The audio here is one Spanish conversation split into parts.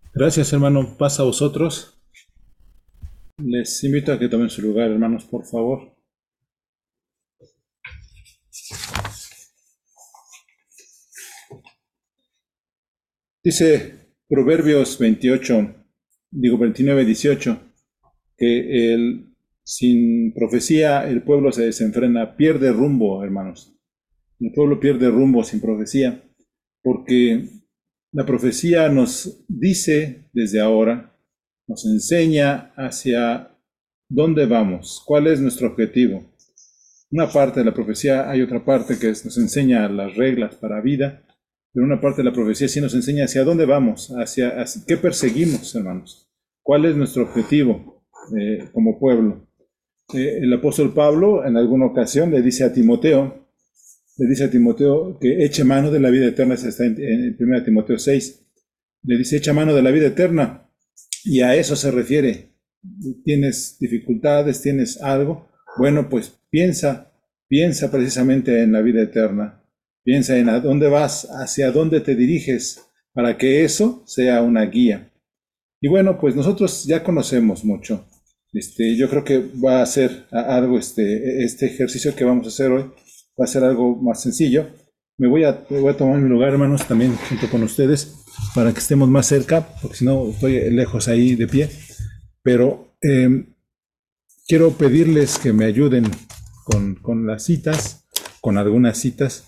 Gracias, hermano. Pasa a vosotros. Les invito a que tomen su lugar, hermanos, por favor. Dice Proverbios 29, 18, que sin profecía el pueblo se desenfrena, pierde rumbo, hermanos. El pueblo pierde rumbo sin profecía, porque la profecía nos dice desde ahora, nos enseña hacia dónde vamos, cuál es nuestro objetivo. Una parte de la profecía, hay otra parte que nos enseña las reglas para vida, pero una parte de la profecía sí nos enseña hacia dónde vamos, hacia qué perseguimos, hermanos, cuál es nuestro objetivo como pueblo. El apóstol Pablo en alguna ocasión le dice a Timoteo que eche mano de la vida eterna, eso está en 1 Timoteo 6, le dice echa mano de la vida eterna, y a eso se refiere. ¿Tienes dificultades? ¿Tienes algo? Bueno, pues piensa precisamente en la vida eterna. Piensa en a dónde vas, hacia dónde te diriges, para que eso sea una guía. Y bueno, pues nosotros ya conocemos mucho. Yo creo que va a ser algo, este ejercicio que vamos a hacer hoy, va a ser algo más sencillo. Voy a tomar mi lugar, hermanos, también junto con ustedes, para que estemos más cerca, porque si no estoy lejos ahí de pie. Pero quiero pedirles que me ayuden con las citas, con algunas citas.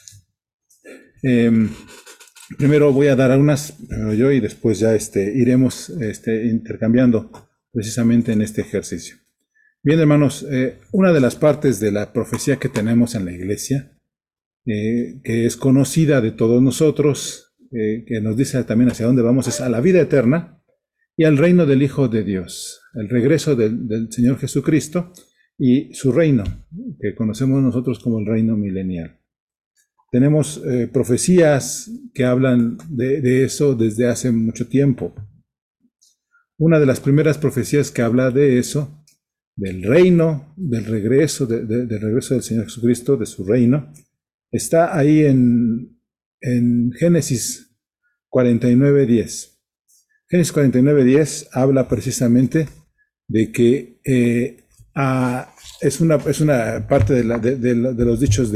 Eh, Primero voy a dar algunas, primero yo, y después ya iremos intercambiando precisamente en este ejercicio. Bien, hermanos, una de las partes de la profecía que tenemos en la iglesia, que es conocida de todos nosotros, que nos dice también hacia dónde vamos, es a la vida eterna y al reino del Hijo de Dios, el regreso del Señor Jesucristo y su reino, que conocemos nosotros como el reino milenial. Tenemos profecías que hablan de eso desde hace mucho tiempo. Una de las primeras profecías que habla de eso, del reino, del regreso, del regreso del Señor Jesucristo, de su reino, está ahí en Génesis 49:10. Génesis 49:10 habla precisamente de que es una parte de los dichos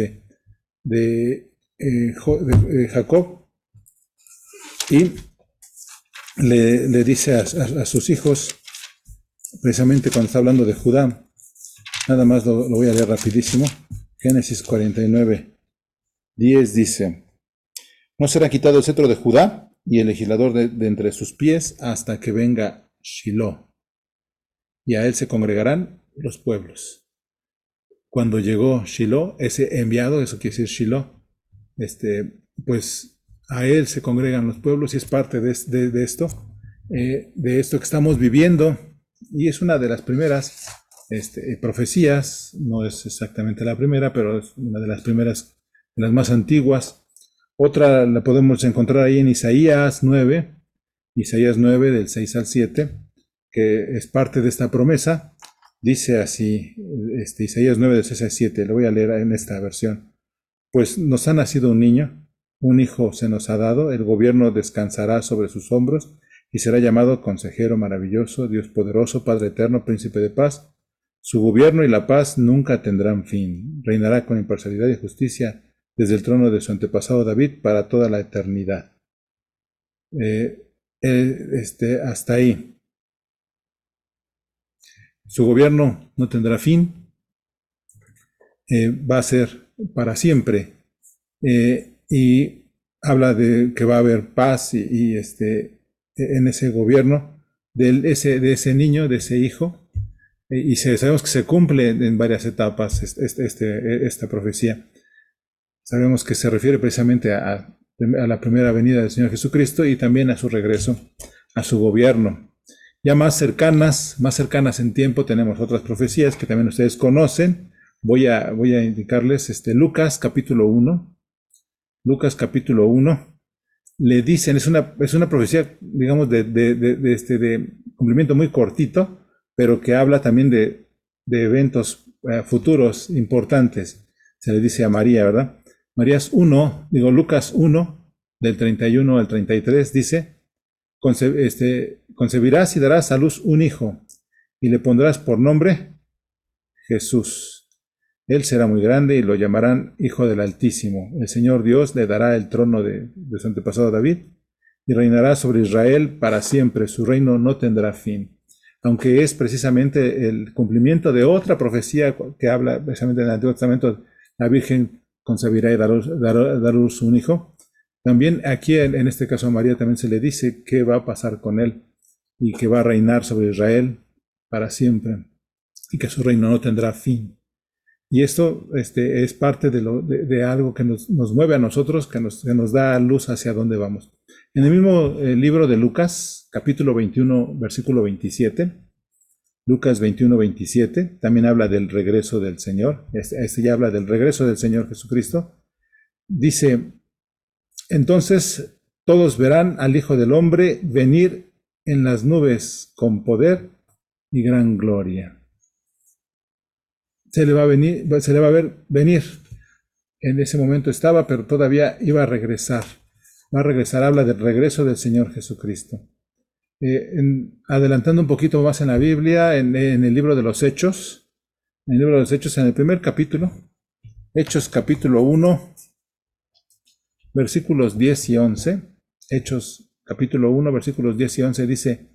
de Jacob, y le dice a sus hijos, precisamente cuando está hablando de Judá, nada más lo voy a leer rapidísimo. Génesis 49:10 dice: No será quitado el cetro de Judá y el legislador de entre sus pies hasta que venga Shiloh, y a él se congregarán los pueblos. Cuando llegó Shiloh, ese enviado, eso quiere decir Shiloh, pues a él se congregan los pueblos, y es parte de esto que estamos viviendo, y es una de las primeras profecías. No es exactamente la primera, pero es una de las primeras, de las más antiguas. Otra la podemos encontrar ahí en Isaías 9 del 6 al 7, que es parte de esta promesa. Dice así, Isaías 9 del 6 al 7, lo voy a leer en esta versión. Pues nos ha nacido un niño, un hijo se nos ha dado, el gobierno descansará sobre sus hombros, y será llamado Consejero Maravilloso, Dios Poderoso, Padre Eterno, Príncipe de Paz. Su gobierno y la paz nunca tendrán fin. Reinará con imparcialidad y justicia desde el trono de su antepasado David para toda la eternidad. Hasta ahí. Su gobierno no tendrá fin, va a ser para siempre. Y habla de que va a haber paz en ese gobierno de ese niño, de ese hijo. Y sabemos que se cumple en varias etapas esta profecía. Sabemos que se refiere precisamente a la primera venida del Señor Jesucristo y también a su regreso, a su gobierno. Ya más cercanas en tiempo, tenemos otras profecías que también ustedes conocen. Voy a indicarles Lucas capítulo 1. Lucas capítulo 1. Le dicen, es una profecía, digamos, de cumplimiento muy cortito, pero que habla también de eventos futuros importantes. Se le dice a María, ¿verdad? Lucas 1, del 31 al 33, dice: concebirás y darás a luz un hijo, y le pondrás por nombre Jesús. Él será muy grande y lo llamarán Hijo del Altísimo. El Señor Dios le dará el trono de su antepasado David y reinará sobre Israel para siempre. Su reino no tendrá fin. Aunque es precisamente el cumplimiento de otra profecía que habla precisamente en el Antiguo Testamento, la Virgen concebirá y dará luz un hijo. También aquí en este caso a María también se le dice qué va a pasar con él y que va a reinar sobre Israel para siempre y que su reino no tendrá fin. Y esto es parte de algo que nos mueve a nosotros, que nos da luz hacia dónde vamos. En el mismo libro de Lucas, capítulo 21, versículo 27, Lucas 21, 27, también habla del regreso del Señor. Ya habla del regreso del Señor Jesucristo. Dice, entonces todos verán al Hijo del Hombre venir en las nubes con poder y gran gloria. Se le va a ver venir. En ese momento estaba, pero todavía iba a regresar. Va a regresar, habla del regreso del Señor Jesucristo. Adelantando un poquito más en la Biblia, en el libro de los Hechos, en el primer capítulo, Hechos capítulo 1, versículos 10 y 11, Hechos capítulo 1, versículos 10 y 11 dice,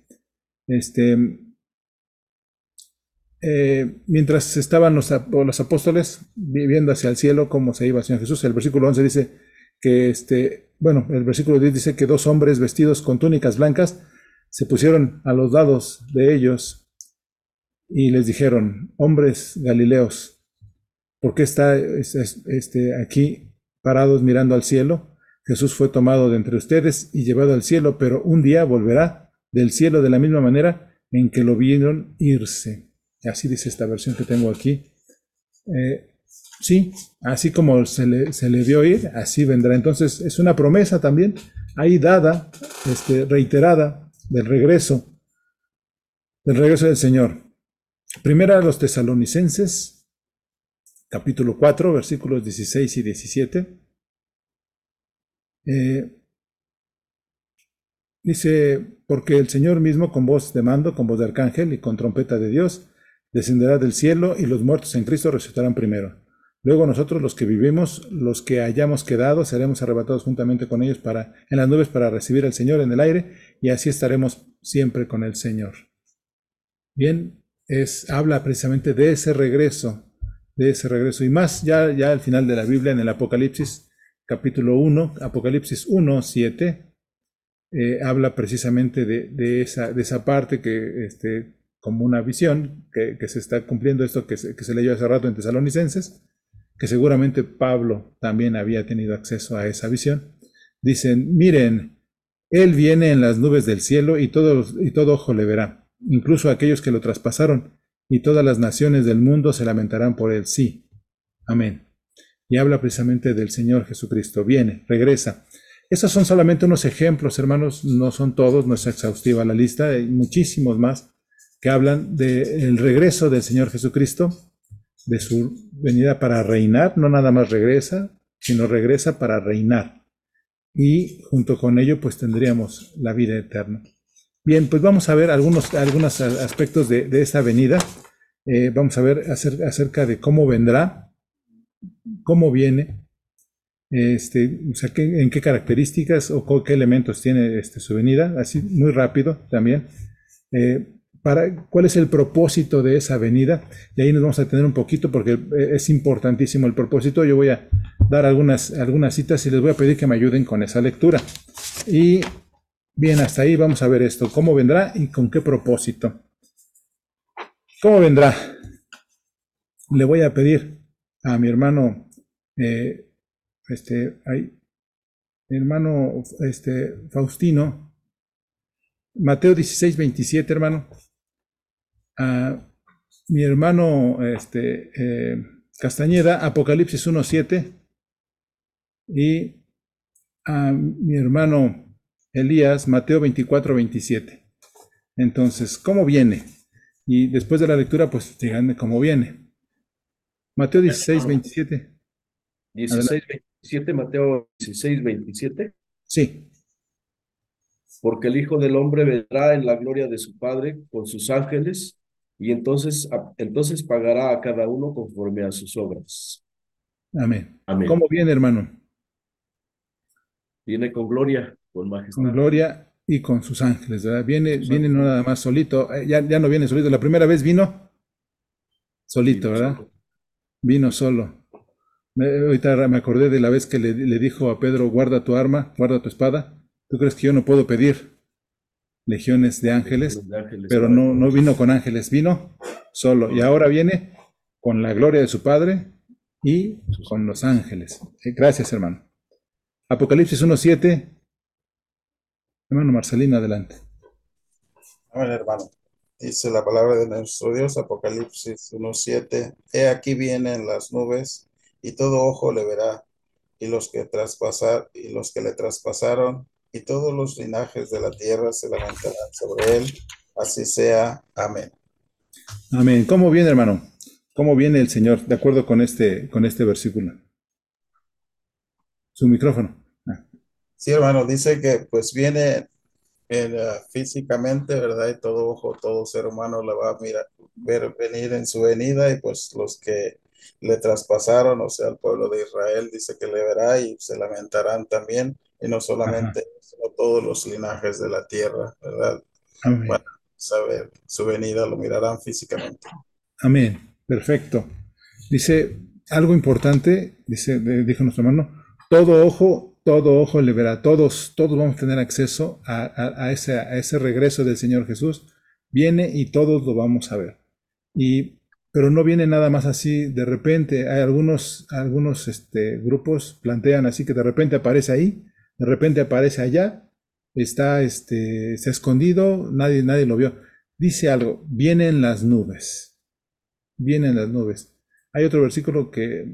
mientras estaban los apóstoles viendo hacia el cielo cómo se iba el Señor Jesús, el versículo 11 dice que el versículo 10 dice que dos hombres vestidos con túnicas blancas se pusieron a los lados de ellos y les dijeron, hombres galileos, ¿por qué está aquí parados mirando al cielo? Jesús fue tomado de entre ustedes y llevado al cielo, pero un día volverá del cielo de la misma manera en que lo vieron irse. Así dice esta versión que tengo aquí. Sí, así como se le vio ir, así vendrá. Entonces es una promesa también ahí dada, reiterada, del regreso del Señor. Primera a los Tesalonicenses, capítulo 4, versículos 16 y 17. Dice, porque el Señor mismo con voz de mando, con voz de arcángel y con trompeta de Dios, descenderá del cielo y los muertos en Cristo resucitarán primero. Luego nosotros los que vivimos, los que hayamos quedado, seremos arrebatados juntamente con ellos en las nubes para recibir al Señor en el aire y así estaremos siempre con el Señor. Bien, habla precisamente de ese regreso y más ya al final de la Biblia en el Apocalipsis capítulo 1, Apocalipsis 1, 7, habla precisamente de esa parte que como una visión que se está cumpliendo esto que se leyó hace rato en Tesalonicenses, que seguramente Pablo también había tenido acceso a esa visión. Dicen, miren, Él viene en las nubes del cielo y todo ojo le verá, incluso aquellos que lo traspasaron, y todas las naciones del mundo se lamentarán por Él. Sí, amén. Y habla precisamente del Señor Jesucristo. Viene, regresa. Esos son solamente unos ejemplos, hermanos, no son todos, no es exhaustiva la lista, hay muchísimos más que hablan del regreso del Señor Jesucristo, de su venida para reinar, no nada más regresa, sino regresa para reinar. Y junto con ello, pues tendríamos la vida eterna. Bien, pues vamos a ver algunos aspectos de esa venida. Vamos a ver acerca de cómo vendrá, cómo viene, o sea, en qué características o qué elementos tiene su venida, así muy rápido también. ¿Cuál es el propósito de esa venida? Y ahí nos vamos a tener un poquito porque es importantísimo el propósito. Yo voy a dar algunas citas y les voy a pedir que me ayuden con esa lectura. Y bien, hasta ahí vamos a ver esto, cómo vendrá y con qué propósito. ¿Cómo vendrá? Le voy a pedir a mi hermano, mi hermano Faustino, Mateo 16, 27, hermano. A mi hermano Castañeda, Apocalipsis 1, 7. Y a mi hermano Elías, Mateo 24, 27. Entonces, ¿cómo viene? Y después de la lectura, pues díganme cómo viene. Mateo 16, 27. 16, 27, Mateo 16, 27. Sí. porque el Hijo del Hombre vendrá en la gloria de su Padre con sus ángeles, y entonces pagará a cada uno conforme a sus obras. Amén. Amén. ¿Cómo viene, hermano? Viene con gloria, con Con majestad. gloria y con sus ángeles, ¿verdad? Viene, Sus viene no ángeles. nada más solito, ya no viene solito. La primera vez vino solito, Vino ¿verdad? solo. Vino solo. Ahorita me acordé de la vez que le dijo a Pedro, guarda tu arma, guarda tu espada. ¿Tú crees que yo no puedo pedir legiones de ángeles? Legiones de ángeles Pero para no, que no vino con ángeles, vino solo. Y solo ahora viene con la gloria de su Padre y sus con los ángeles. ángeles. Gracias, hermano. Apocalipsis 1:7. Hermano Marcelino, adelante. Amén, hermano. Dice la palabra de nuestro Dios, Apocalipsis 1:7. He aquí vienen las nubes, y todo ojo le verá, y los que le traspasaron, y todos los linajes de la tierra se lamentarán sobre él. Así sea. Amén. Amén. ¿Cómo viene, hermano? ¿Cómo viene el Señor? De acuerdo con este versículo. Su micrófono. Ah, Sí, hermano, dice que pues viene físicamente, ¿verdad? Y todo ojo, todo ser humano la va a ver venir en su venida, y pues los que le traspasaron, o sea, el pueblo de Israel, dice que le verá y se lamentarán también, y no ajá. solamente, sino todos los linajes de la tierra, ¿verdad? Van Amén. a saber su venida, lo mirarán físicamente. Amén. Perfecto. Dice algo importante, dijo nuestro hermano, todo ojo le verá, todos vamos a tener acceso a ese regreso del Señor Jesús. Viene y todos lo vamos a ver. Pero no viene nada más así de repente. Hay algunos grupos plantean así que de repente aparece ahí, de repente aparece allá, está escondido, nadie lo vio. Dice algo, vienen las nubes, vienen las nubes. Hay otro versículo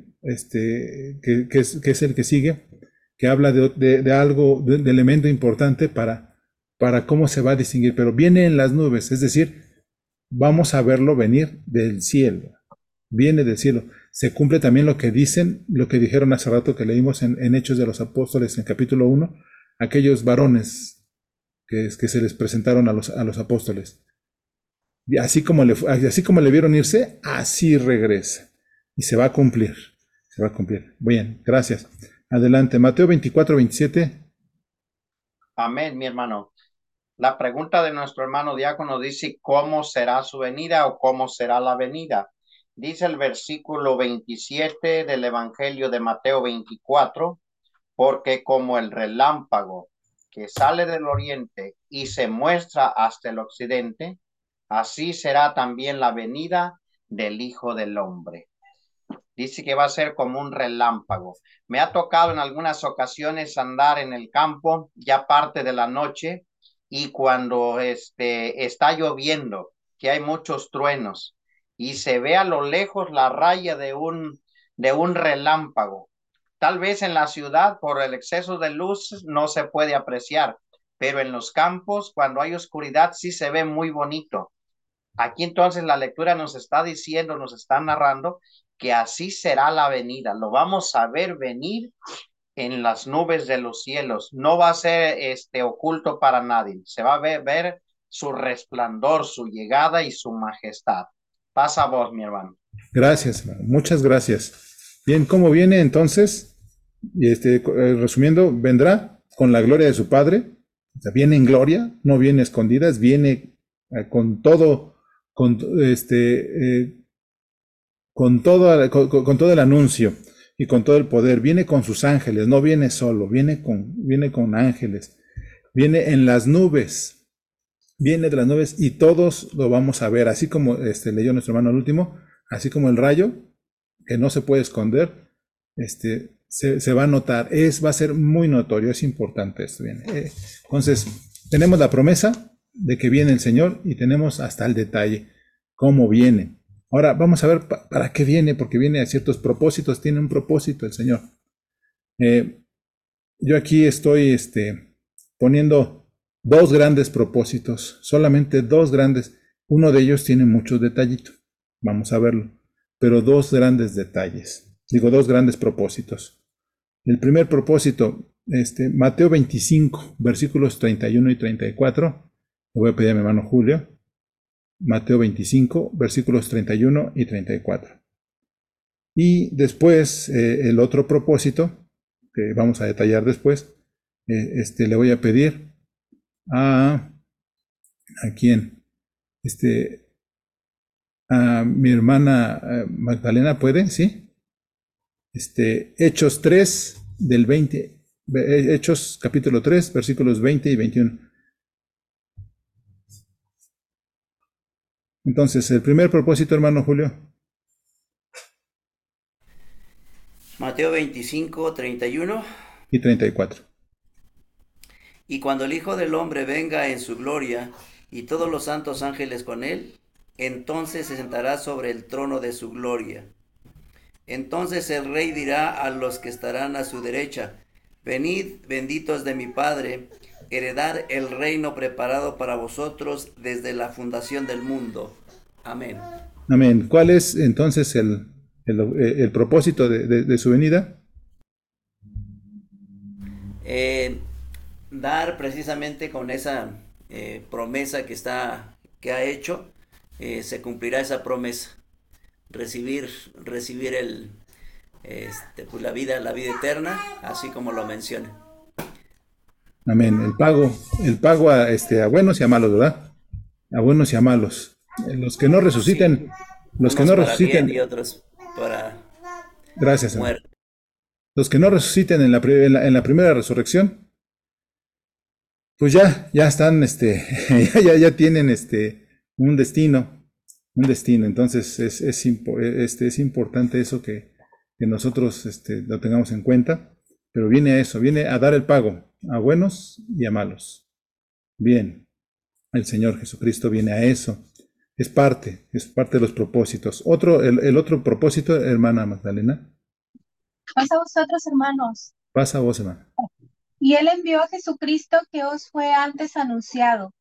que es el que sigue, que habla de algo, de elemento importante para cómo se va a distinguir, pero viene en las nubes, es decir, vamos a verlo venir del cielo, viene del cielo. Se cumple también lo que dicen, lo que dijeron hace rato que leímos en Hechos de los Apóstoles en capítulo 1, aquellos varones que se les presentaron a los apóstoles. Y así como le vieron irse, así regresa. Y se va a cumplir. Se va a cumplir. Bien, gracias. Adelante. Mateo 24:27. Amén, mi hermano. La pregunta de nuestro hermano diácono dice, ¿cómo será su venida o cómo será la venida? Dice el versículo 27 del Evangelio de Mateo 24, porque como el relámpago que sale del oriente y se muestra hasta el occidente, así será también la venida del Hijo del Hombre. Dice que va a ser como un relámpago. Me ha tocado en algunas ocasiones andar en el campo ya parte de la noche y cuando está lloviendo, que hay muchos truenos y se ve a lo lejos la raya de un relámpago. Tal vez en la ciudad por el exceso de luz no se puede apreciar, pero en los campos cuando hay oscuridad sí se ve muy bonito. Aquí entonces la lectura nos está diciendo, nos está narrando que así será la venida. Lo vamos a ver venir en las nubes de los cielos. No va a ser oculto para nadie. Se va a ver su resplandor, su llegada y su majestad. Pasa vos, mi hermano. Gracias, hermano. Muchas gracias. Bien, ¿cómo viene entonces? Resumiendo, vendrá con la gloria de su Padre. O sea, viene en gloria, no viene escondidas, viene con todo, con, con todo el anuncio y con todo el poder. Viene con sus ángeles, no viene solo, viene con ángeles. Viene en las nubes, viene de las nubes y todos lo vamos a ver, así como leyó nuestro hermano el último, así como el rayo, que no se puede esconder, se va a notar, va a ser muy notorio, es importante esto. Viene. Entonces, tenemos la promesa de que viene el Señor y tenemos hasta el detalle, cómo viene. Ahora vamos a ver para qué viene, porque viene a ciertos propósitos, tiene un propósito el Señor. Yo aquí estoy poniendo dos grandes propósitos, solamente dos grandes. Uno de ellos tiene muchos detallitos, vamos a verlo, pero dos grandes detalles, digo dos grandes propósitos. El primer propósito Mateo 25, versículos 31 y 34. Le voy a pedir a mi hermano Julio. Mateo 25, versículos 31 y 34. Y después, el otro propósito, que vamos a detallar después, le voy a pedir ¿a quién? A mi hermana Magdalena, ¿puede? ¿Sí? Hechos 3 del 20, Hechos capítulo 3, versículos 20 y 21. Entonces, el primer propósito, hermano Julio. Mateo 25, 31. Y 34. Y cuando el Hijo del Hombre venga en su gloria y todos los santos ángeles con él, entonces se sentará sobre el trono de su gloria. Entonces el Rey dirá a los que estarán a su derecha: venid, benditos de mi Padre, heredad el reino preparado para vosotros desde la fundación del mundo. Amén. Amén. ¿Cuál es entonces el propósito de su venida? Dar precisamente con esa promesa que ha hecho, se cumplirá esa promesa. Recibir pues la vida eterna, así como lo menciona. Amén. El pago a buenos y a malos, ¿verdad? A buenos y a malos. Los que no resuciten, Sí, los que unos no para bien resuciten, y otros para gracias, hermano. muerte. Los que no resuciten en la primera resurrección, pues ya están, ya tienen un destino. Entonces es importante eso que nosotros lo tengamos en cuenta, pero viene a eso, viene a dar el pago a buenos y a malos. Bien, el Señor Jesucristo viene a eso. Es parte de los propósitos. El otro propósito, hermana Magdalena. Paz a vosotros, hermanos. Pasa a vos, hermana. Y él envió a Jesucristo que os fue antes anunciado,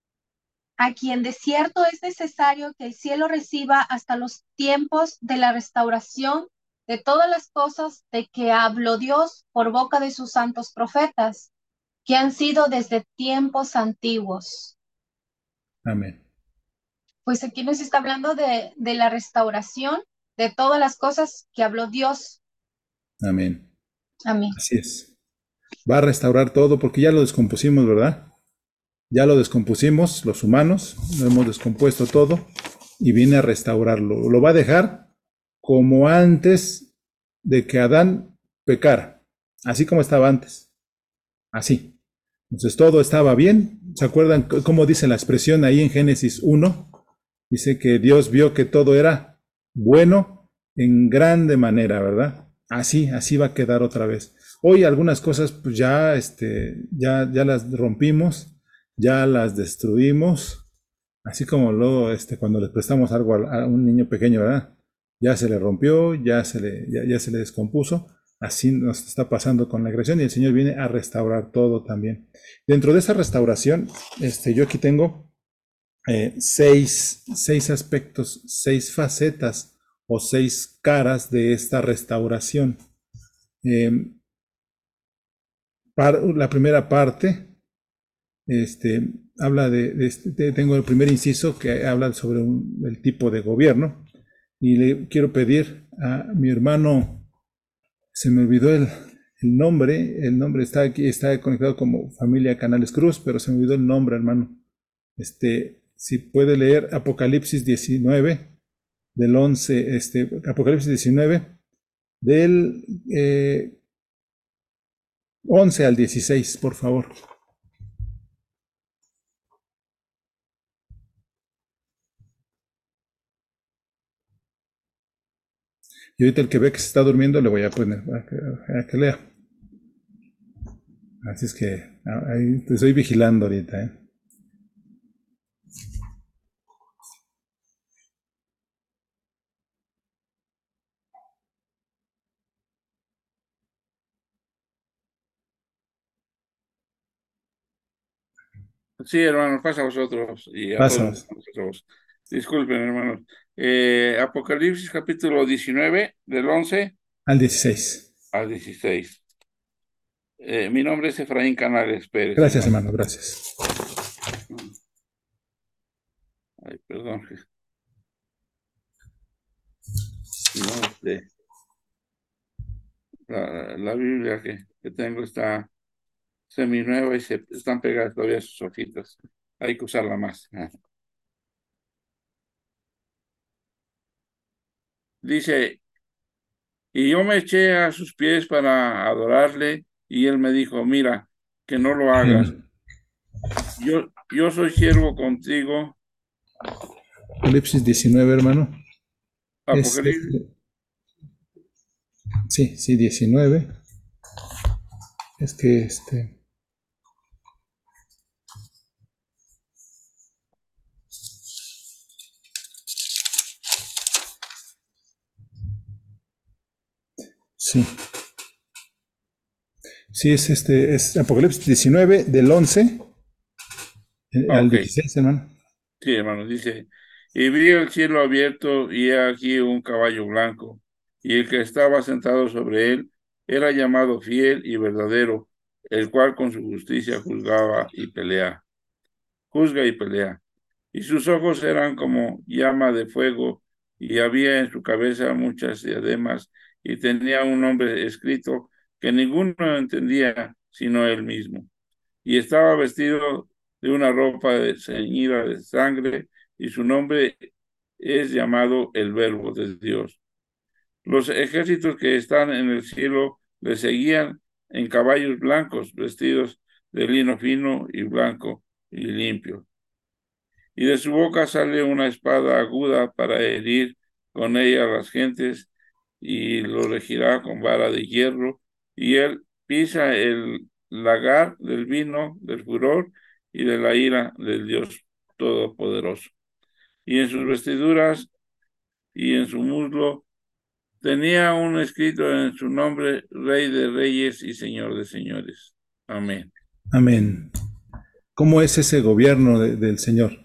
a quien de cierto es necesario que el cielo reciba hasta los tiempos de la restauración de todas las cosas de que habló Dios por boca de sus santos profetas, que han sido desde tiempos antiguos. Amén. Pues aquí nos está hablando de la restauración de todas las cosas que habló Dios. Amén. Amén. Así es. Va a restaurar todo porque ya lo descompusimos, ¿verdad? Ya lo descompusimos, los humanos, lo hemos descompuesto todo y viene a restaurarlo. Lo va a dejar como antes de que Adán pecara, así como estaba antes. Así. Entonces todo estaba bien. ¿Se acuerdan cómo dice la expresión ahí en Génesis 1? Dice que Dios vio que todo era bueno en grande manera, ¿verdad? Así va a quedar otra vez. Hoy algunas cosas pues ya las rompimos, ya las destruimos, así como luego cuando le prestamos algo a un niño pequeño, ¿verdad? Ya se le rompió, ya se le descompuso. Así nos está pasando con la creación y el Señor viene a restaurar todo también. Dentro de esa restauración, yo aquí tengo seis aspectos, 6 facetas o 6 caras de esta restauración. La primera parte habla tengo el primer inciso que habla sobre el tipo de gobierno y le quiero pedir a mi hermano, se me olvidó el nombre está aquí, está conectado como Familia Canales Cruz, pero se me olvidó el nombre, hermano. Si puede leer Apocalipsis 19 del 11, Apocalipsis 19 del 11 al 16, por favor. Y ahorita el que ve que se está durmiendo le voy a poner a que lea. Así es que ahí te estoy vigilando ahorita, ¿eh? Sí, hermanos, pasa a vosotros y a Pásamos. todos nosotros. Disculpen, hermanos. Apocalipsis capítulo 19, del 11 Al 16. al 16. Mi nombre es Efraín Canales Pérez, Gracias, hermano. hermano, gracias. Ay, perdón. No, la Biblia que tengo está seminueva y se están pegadas todavía sus hojitas. Hay que usarla más. Dice, y yo me eché a sus pies para adorarle, y él me dijo, mira, que no lo hagas. Yo soy siervo contigo. Apocalipsis 19, hermano. Apocalipsis. Sí, 19. Es que sí. Sí, es Apocalipsis 19 del 11 al Ok, 16, hermano. sí, hermano, dice, y vi el cielo abierto y he aquí un caballo blanco, y el que estaba sentado sobre él era llamado fiel y verdadero, el cual con su justicia juzga y pelea. Y sus ojos eran como llama de fuego, y había en su cabeza muchas diademas, y tenía un nombre escrito que ninguno entendía sino él mismo. Y estaba vestido de una ropa ceñida de sangre, y su nombre es llamado el Verbo de Dios. Los ejércitos que están en el cielo le seguían en caballos blancos, vestidos de lino fino y blanco y limpio. Y de su boca sale una espada aguda para herir con ella a las gentes, y lo regirá con vara de hierro, y él pisa el lagar del vino del furor y de la ira del Dios Todopoderoso. Y en sus vestiduras y en su muslo tenía un escrito en su nombre, Rey de Reyes y Señor de Señores. Amén. Amén. ¿Cómo es ese gobierno del Señor?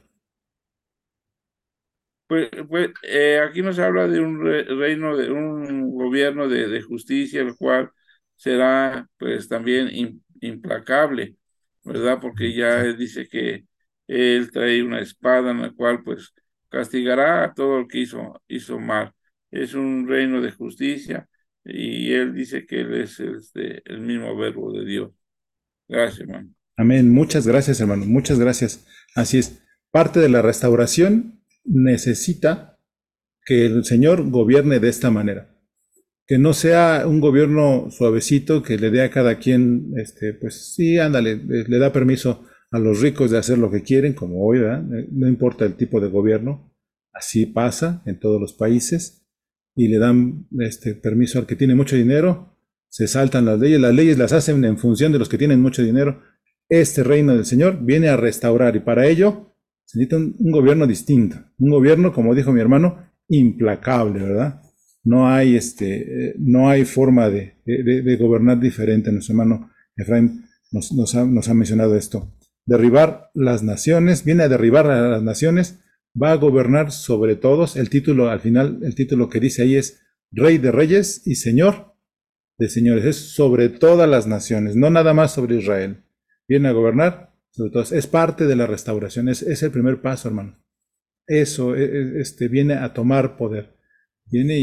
Aquí nos habla de un reino, de un gobierno de justicia, el cual será pues también implacable, ¿verdad? Porque ya él dice que él trae una espada en la cual pues castigará a todo el que hizo mal. Es un reino de justicia, y él dice que él es el mismo verbo de Dios. Gracias, hermano. Amén. Muchas gracias, hermano. Muchas gracias. Así es. Parte de la restauración necesita que el Señor gobierne de esta manera. Que no sea un gobierno suavecito que le dé a cada quien, pues sí, ándale, le da permiso a los ricos de hacer lo que quieren, como hoy, ¿verdad? No importa el tipo de gobierno, así pasa en todos los países, y le dan permiso al que tiene mucho dinero, se saltan las leyes las hacen en función de los que tienen mucho dinero. Este reino del Señor viene a restaurar, y para ello se necesita un gobierno distinto, un gobierno, como dijo mi hermano, implacable, ¿verdad? No hay forma de gobernar diferente. Nuestro hermano Efraín nos ha mencionado esto. Derribar las naciones, viene a derribar a las naciones, va a gobernar sobre todos. El título, al final, el título que dice ahí es Rey de Reyes y Señor de Señores. Es sobre todas las naciones, no nada más sobre Israel. Viene a gobernar sobre todos. Es parte de la restauración, es el primer paso, hermano. Eso, viene a tomar poder. Viene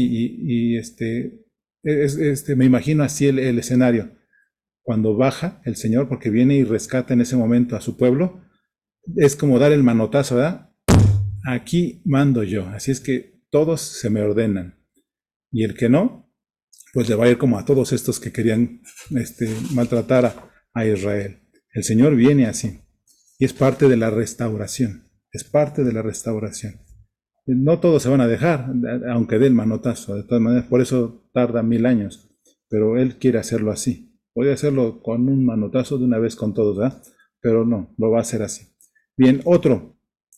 me imagino así el escenario. Cuando baja el Señor, porque viene y rescata en ese momento a su pueblo, es como dar el manotazo, ¿verdad? Aquí mando yo. Así es que todos se me ordenan. Y el que no, pues le va a ir como a todos estos que querían maltratar a Israel. El Señor viene así. Y es parte de la restauración. Es parte de la restauración. No todos se van a dejar, aunque dé el manotazo, de todas maneras, por eso tarda 1000 años, pero Él quiere hacerlo así. Puede hacerlo con un manotazo de una vez con todos, ¿verdad? Pero no, lo va a hacer así. Bien, otro,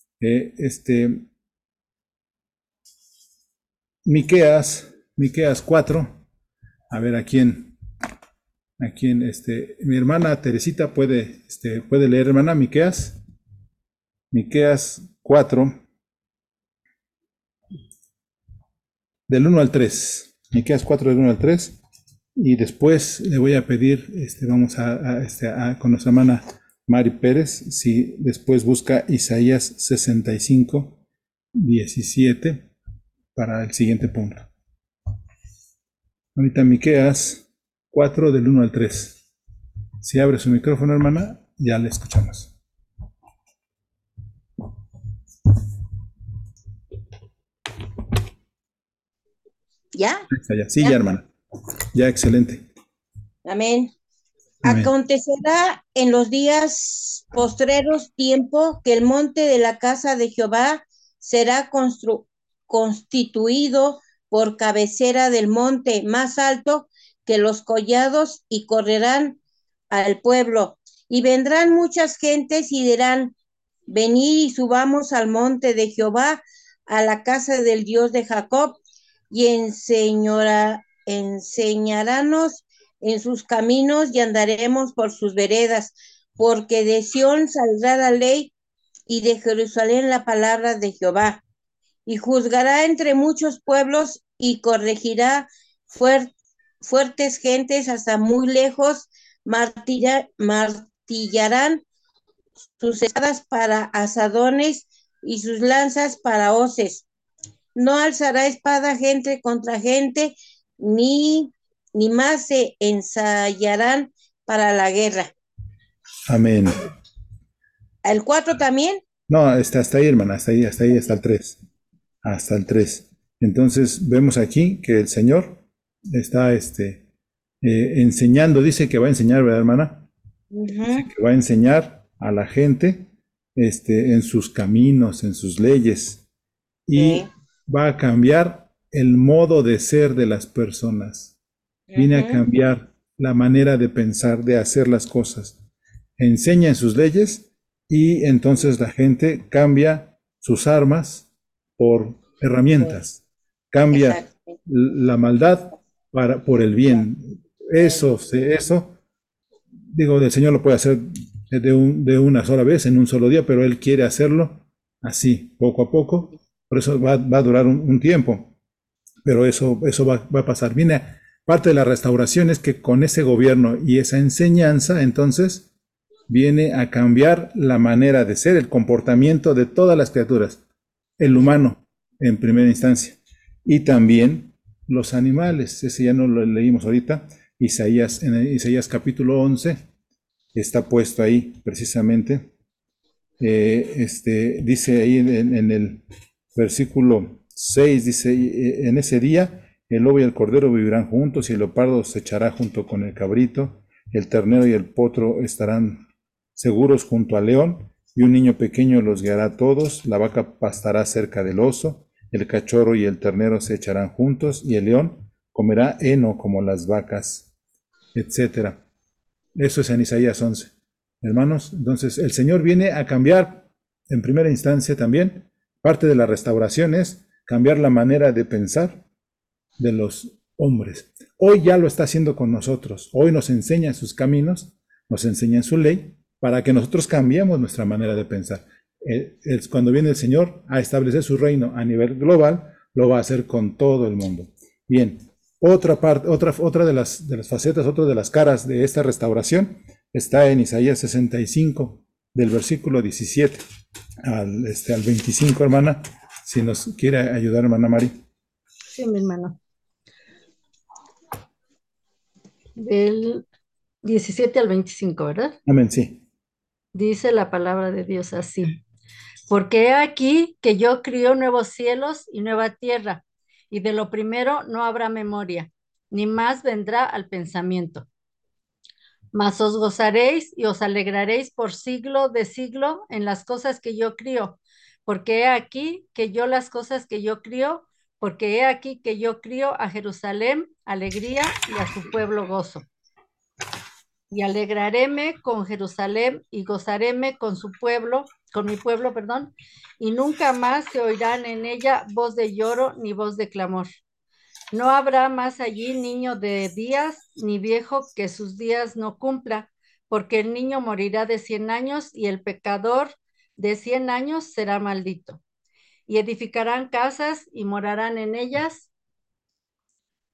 Miqueas 4, a ver mi hermana Teresita puede leer, hermana, Miqueas 4, del 1 al 3. Miqueas 4 del 1 al 3. Y después le voy a pedir, vamos con nuestra hermana Mari Pérez, si después busca Isaías 65, 17 para el siguiente punto. Ahorita Miqueas 4 del 1 al 3. Si abre su micrófono, hermana, ya le escuchamos. ¿Ya? Sí, ya, hermana. Ya, excelente. Amén. Amén. Acontecerá en los días postreros tiempo que el monte de la casa de Jehová será constituido por cabecera del monte más alto que los collados, y correrán al pueblo. Y vendrán muchas gentes y dirán: venid y subamos al monte de Jehová, a la casa del Dios de Jacob, y enseñarános en sus caminos, y andaremos por sus veredas, porque de Sión saldrá la ley, y de Jerusalén la palabra de Jehová. Y juzgará entre muchos pueblos, y corregirá fuertes gentes hasta muy lejos. Martillarán sus espadas para asadones, y sus lanzas para hoces. No alzará espada gente contra gente, ni más se ensayarán para la guerra. Amén. ¿El 4 también? No, hasta ahí, hermana, hasta ahí, hasta el 3. Hasta el 3. Entonces vemos aquí que el Señor está enseñando, dice que va a enseñar, ¿verdad, hermana? Dice que va a enseñar a la gente en sus caminos, en sus leyes, y va a cambiar el modo de ser de las personas. Viene a cambiar la manera de pensar, de hacer las cosas. Enseña en sus leyes, y entonces la gente cambia sus armas por herramientas, cambia la maldad por el bien. Eso, digo, el Señor lo puede hacer de una sola vez, en un solo día, pero Él quiere hacerlo así, poco a poco. Por eso va a durar un tiempo, pero eso va a pasar. Viene parte de la restauración, es que con ese gobierno y esa enseñanza, entonces viene a cambiar la manera de ser, el comportamiento de todas las criaturas, el humano en primera instancia, y también los animales. Ese ya no lo leímos ahorita. En Isaías capítulo 11 está puesto ahí precisamente. Dice ahí en el versículo 6, dice: en ese día el lobo y el cordero vivirán juntos, y el leopardo se echará junto con el cabrito, el ternero y el potro estarán seguros junto al león, y un niño pequeño los guiará a todos. La vaca pastará cerca del oso, el cachorro y el ternero se echarán juntos, y el león comerá heno como las vacas, etc. Eso es en Isaías 11. Hermanos, entonces el Señor viene a cambiar en primera instancia también. Parte de la restauración es cambiar la manera de pensar de los hombres. Hoy ya lo está haciendo con nosotros. Hoy nos enseña sus caminos, nos enseña su ley, para que nosotros cambiemos nuestra manera de pensar. Cuando viene el Señor a establecer su reino a nivel global, lo va a hacer con todo el mundo. Bien, otra de las facetas, otra de las caras de esta restauración está en Isaías 65, del versículo 17 al 25, hermana. Si nos quiere ayudar, hermana Mari. Sí, mi hermano. Del 17 al 25, ¿verdad? Amén, sí. Dice la palabra de Dios así: porque he aquí que yo crío nuevos cielos y nueva tierra, y de lo primero no habrá memoria, ni más vendrá al pensamiento. Mas os gozaréis y os alegraréis por siglo de siglo en las cosas que yo crío, porque he aquí que yo las cosas que yo crío, porque he aquí que yo crío a Jerusalén alegría, y a su pueblo gozo. Y alegraréme con Jerusalén, y gozaréme con su pueblo, con mi pueblo, perdón, y nunca más se oirán en ella voz de lloro ni voz de clamor. No habrá más allí niño de días, ni viejo que sus días no cumpla, porque el niño morirá de 100 años, y el pecador de 100 años será maldito. Y edificarán casas y morarán en ellas,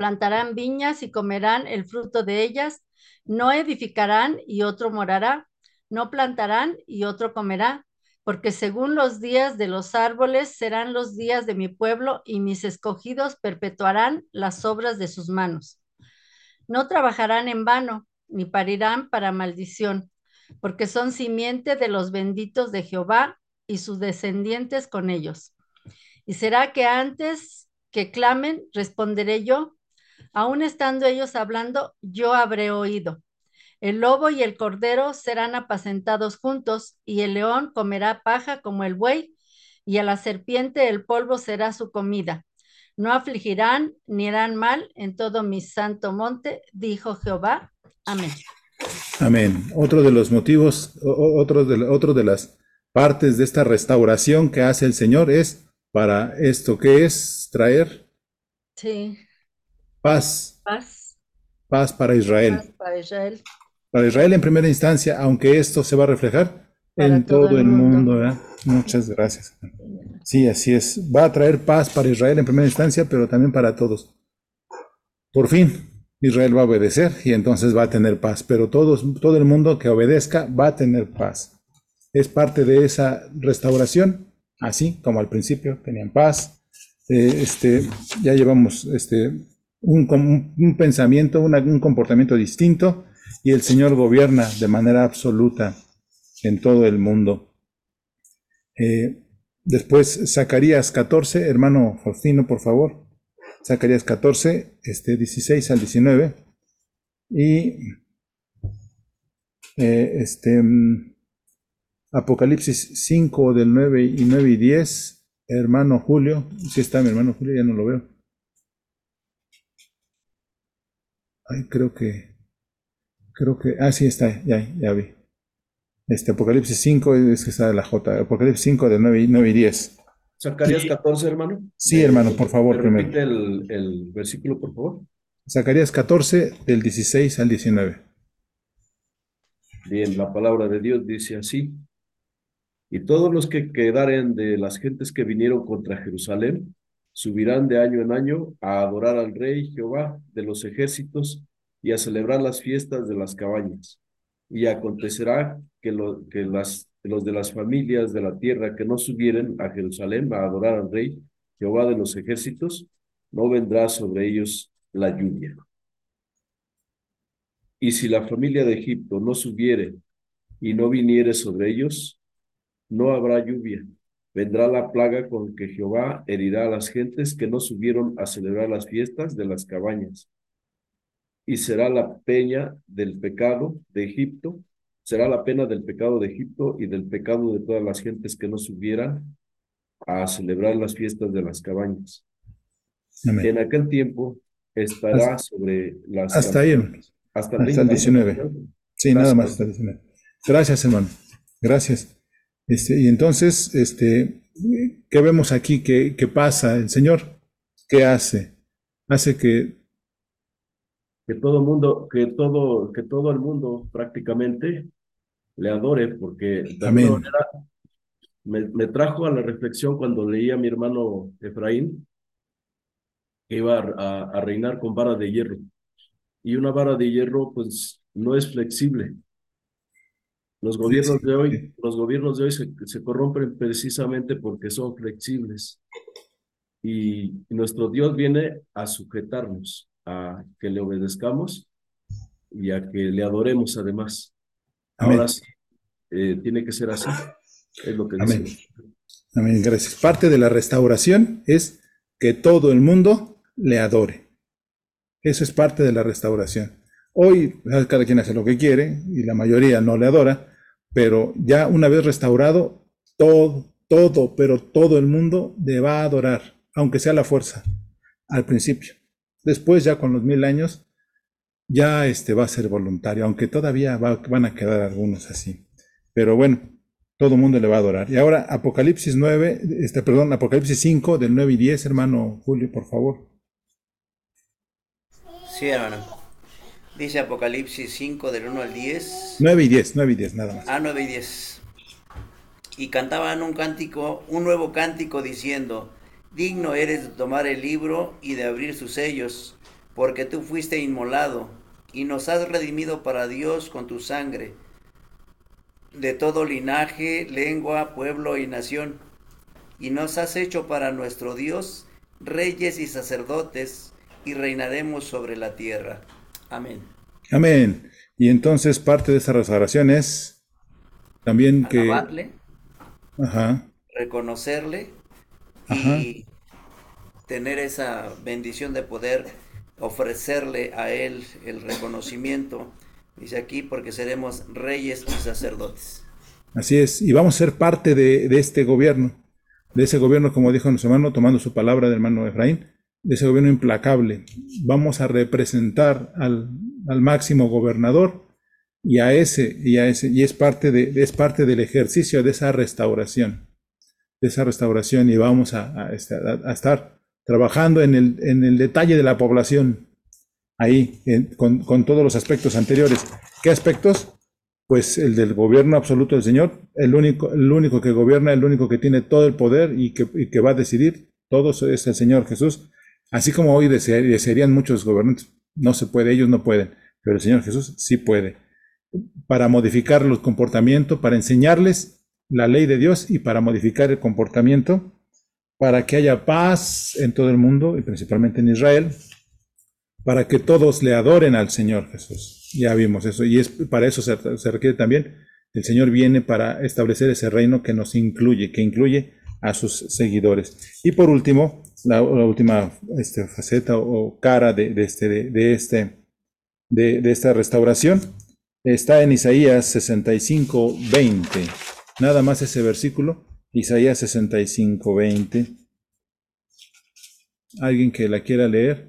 plantarán viñas y comerán el fruto de ellas, no edificarán y otro morará, no plantarán y otro comerá, porque según los días de los árboles serán los días de mi pueblo y mis escogidos perpetuarán las obras de sus manos. No trabajarán en vano, ni parirán para maldición, porque son simiente de los benditos de Jehová y sus descendientes con ellos. Y será que antes que clamen, responderé yo, aun estando ellos hablando, yo habré oído. El lobo y el cordero serán apacentados juntos, y el león comerá paja como el buey, y a la serpiente el polvo será su comida. No afligirán ni harán mal en todo mi santo monte, dijo Jehová. Amén. Amén. Otro de los motivos, otro de las partes de esta restauración que hace el Señor es para esto, que es traer Sí, paz, paz, paz para Israel. paz para Israel, Para Israel en primera instancia, aunque esto se va a reflejar para en todo el mundo, ¿verdad? Muchas gracias. Sí, así es. Va a traer paz para Israel en primera instancia, pero también para todos. Por fin, Israel va a obedecer y entonces va a tener paz, pero todo el mundo que obedezca va a tener paz. Es parte de esa restauración, así como al principio tenían paz. Ya llevamos un pensamiento, un comportamiento distinto, y el Señor gobierna de manera absoluta en todo el mundo. Después, Zacarías 14, hermano Faustino, por favor. Zacarías 14, 16 al 19. Y Apocalipsis 5 del 9 y 10, hermano Julio. Sí está mi hermano Julio, ya no lo veo. Ay, creo que, sí está, ya vi. Apocalipsis 5 es que está de la J. Apocalipsis 5 del 9 y 10. Zacarías 14, hermano. Sí, hermano, por favor, ¿Me primero. repite el versículo, por favor? Zacarías 14 del 16 al 19. Bien, la palabra de Dios dice así: y todos los que quedaren de las gentes que vinieron contra Jerusalén subirán de año en año a adorar al Rey Jehová de los ejércitos y a celebrar las fiestas de las cabañas. Y acontecerá que los de las familias de la tierra que no subieren a Jerusalén a adorar al Rey Jehová de los ejércitos, no vendrá sobre ellos la lluvia. Y si la familia de Egipto no subiere y no viniere sobre ellos, no habrá lluvia. Vendrá la plaga con que Jehová herirá a las gentes que no subieron a celebrar las fiestas de las cabañas. Y será la peña del pecado de Egipto, será la pena del pecado de Egipto y del pecado de todas las gentes que no subieran a celebrar las fiestas de las cabañas. Amén. En aquel tiempo estará sobre las hasta ahí, hasta el 19. Sí, Gracias. nada más hasta el 19. Gracias, hermano. Gracias. Y entonces, ¿qué vemos aquí? ¿Qué pasa? El Señor, ¿qué hace? Hace que todo el mundo prácticamente le adore, porque de Amén. alguna manera me trajo a la reflexión cuando leía a mi hermano Efraín que iba a reinar con vara de hierro. Y una vara de hierro, pues, no es flexible. Los gobiernos de hoy se corrompen precisamente porque son flexibles. Y nuestro Dios viene a sujetarnos, a que le obedezcamos y a que le adoremos además. Amén. Ahora sí, tiene que ser así. Es lo que Amén. dice. Amén, gracias. Parte de la restauración es que todo el mundo le adore. Eso es parte de la restauración. Hoy cada quien hace lo que quiere y la mayoría no le adora, pero ya una vez restaurado, pero todo el mundo le va a adorar, aunque sea la fuerza, al principio. Después, ya con los 1000 años, ya va a ser voluntario, aunque todavía van a quedar algunos así. Pero bueno, todo el mundo le va a adorar. Y ahora Apocalipsis 5 del 9 y 10, hermano Julio, por favor. Sí, hermano. Dice Apocalipsis 5 del 1 al 10. 9 y 10, nada más. 9 y 10. Y cantaban un nuevo cántico diciendo: digno eres de tomar el libro y de abrir sus sellos, porque tú fuiste inmolado y nos has redimido para Dios con tu sangre, de todo linaje, lengua, pueblo y nación, y nos has hecho para nuestro Dios reyes y sacerdotes, y reinaremos sobre la tierra. Amén. Amén. Y entonces parte de esa restauración es también que... Alabarle, Ajá, reconocerle ajá. y tener esa bendición de poder ofrecerle a Él el reconocimiento, dice aquí, porque seremos reyes y sacerdotes. Así es. Y vamos a ser parte de este gobierno. De ese gobierno, como dijo nuestro hermano, tomando su palabra del hermano Efraín, de ese gobierno implacable. Vamos a representar al máximo gobernador y es parte del ejercicio de esa restauración, y vamos a estar trabajando en el detalle de la población, ahí, con todos los aspectos anteriores. ¿Qué aspectos? Pues el del gobierno absoluto del Señor, el único que gobierna, el único que tiene todo el poder y que va a decidir, todo es el Señor Jesús. Así como hoy desearían muchos gobernantes, no se puede, ellos no pueden, pero el Señor Jesús sí puede, para modificar los comportamientos, para enseñarles la ley de Dios y para modificar el comportamiento, para que haya paz en todo el mundo y principalmente en Israel, para que todos le adoren al Señor Jesús. Ya vimos eso, y para eso se requiere también, el Señor viene para establecer ese reino que nos incluye, que incluye a sus seguidores. Y por último, la última faceta o cara de esta restauración está en Isaías 65:20. Nada más ese versículo, Isaías 65:20. ¿Alguien que la quiera leer?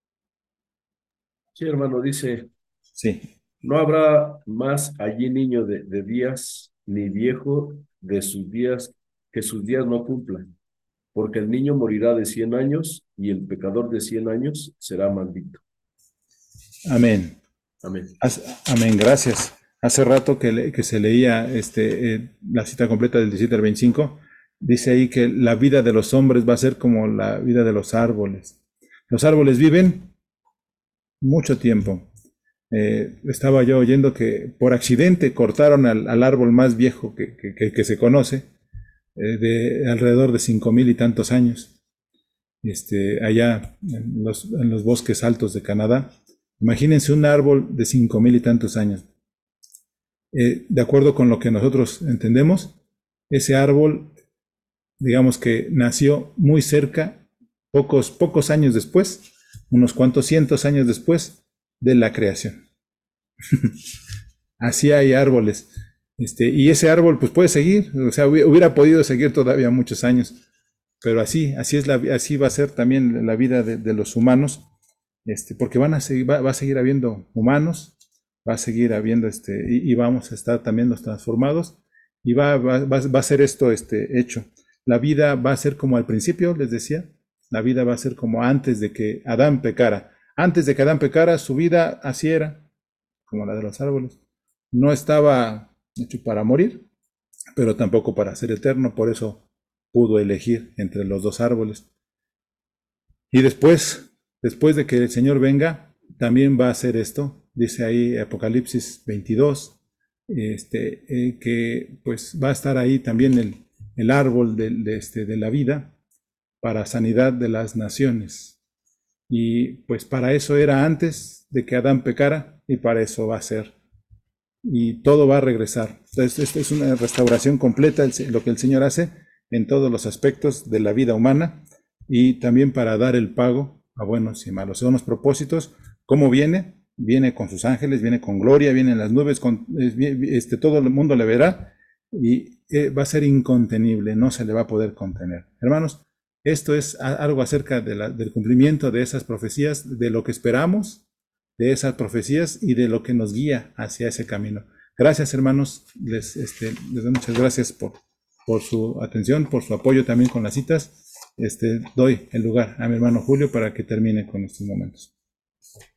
Sí, hermano, dice, Sí. no habrá más allí niño de días, ni viejo de sus días, que sus días no cumplan, porque el niño morirá de 100 años y el pecador de 100 años será maldito. Amén. Amén. Amén, gracias. Hace rato que se leía la cita completa del 17 al 25, dice ahí que la vida de los hombres va a ser como la vida de los árboles. Los árboles viven mucho tiempo. Estaba yo oyendo que por accidente cortaron al árbol más viejo que se conoce, de alrededor de 5,000 y tantos años, allá en los bosques altos de Canadá. Imagínense un árbol de 5,000 y tantos años. De acuerdo con lo que nosotros entendemos, ese árbol, digamos que nació muy cerca, pocos años después, unos cuantos cientos años después de la creación. Así hay árboles. Y ese árbol pues puede seguir, o sea, hubiera podido seguir todavía muchos años, pero así va a ser también la vida de los humanos, porque va a seguir habiendo humanos, va a seguir habiendo y vamos a estar también los transformados, y va a ser esto hecho. La vida va a ser como al principio, les decía, la vida va a ser como antes de que Adán pecara. Antes de que Adán pecara, su vida así era, como la de los árboles. No estaba hecho para morir, pero tampoco para ser eterno, por eso pudo elegir entre los dos árboles. Y después de que el Señor venga, también va a hacer esto, dice ahí Apocalipsis 22, que pues va a estar ahí también el árbol de la vida para sanidad de las naciones. Y pues para eso era antes de que Adán pecara, y para eso va a ser. Y todo va a regresar. Entonces, esta es una restauración completa, lo que el Señor hace en todos los aspectos de la vida humana, y también para dar el pago a buenos y malos. Son los propósitos. ¿Cómo viene? Viene con sus ángeles, viene con gloria, viene en las nubes, todo el mundo le verá, y va a ser incontenible, no se le va a poder contener. Hermanos, esto es algo acerca del cumplimiento de esas profecías, de lo que esperamos de esas profecías y de lo que nos guía hacia ese camino. Gracias, hermanos. Les doy muchas gracias por su atención, por su apoyo también con las citas. Doy el lugar a mi hermano Julio para que termine con estos momentos.